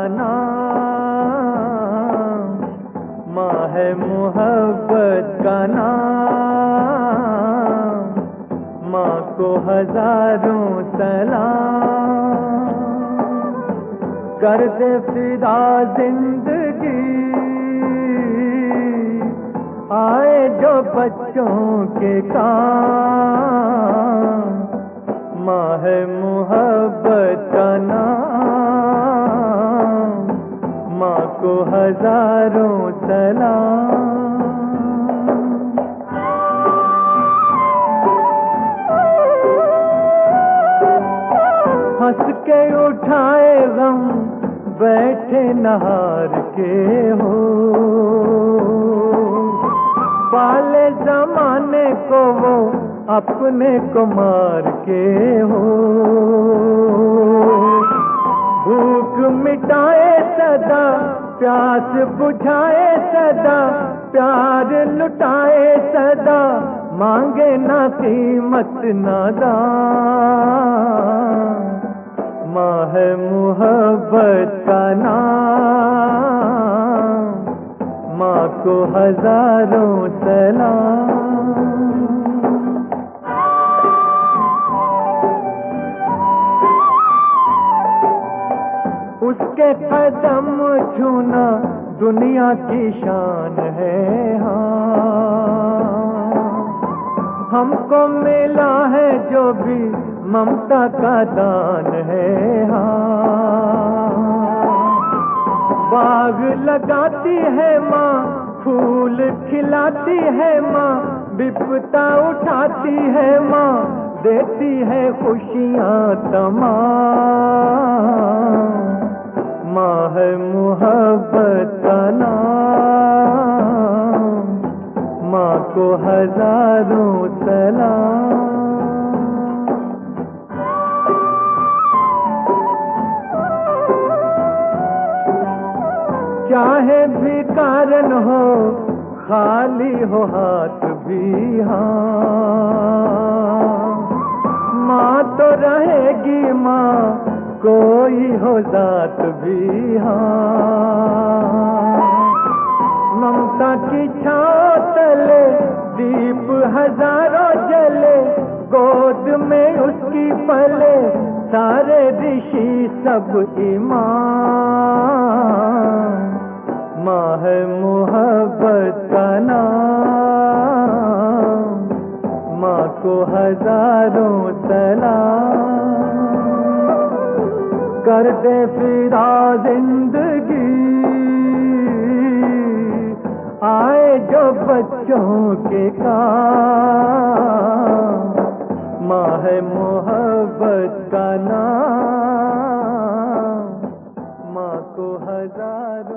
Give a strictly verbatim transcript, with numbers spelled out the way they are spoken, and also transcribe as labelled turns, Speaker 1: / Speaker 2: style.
Speaker 1: नाम, माँ है मोहब्बत का नाम, माँ को हजारों सलाम। कर दे फिदा जिंदगी आए जो बच्चों के काम, माँ है मोहब्बत का नाम, माँ को हजारों सलाम। हंस के उठाए गम बैठे नहार के हो, पाले जमाने को वो अपने को मार के हो। भूख मिटाए सदा प्यास बुझाए सदा, प्यार लुटाए सदा, मांगे ना कीमत ना दाम, माँ है मोहब्बत का नाम, माँ को हजारों सलाम। उसके कदम छूना दुनिया की शान है। हाँ, हमको मिला है जो भी ममता का दान है। हाँ, बाग लगाती है माँ, फूल खिलाती है माँ, विपदा उठाती है माँ, देती है खुशियाँ तमाम, माँ है मोहब्बत का नाम, माँ को हजारों सलाम। चाहे भिखारन हो खाली हो हाथ भी, हाँ, माँ तो रहेगी माँ कोई हो जात भी। हाँ, ममता की छाँव तले दीप हजारों जले, गोद में उसकी पले सारे ऋषि सब ईमान, माँ है मोहब्बत का नाम, माँ को हजारों सलाम। कर दे फिदा जिंदगी आए जो बच्चों के काम, माँ है मोहब्बत का नाम, माँ को हजारों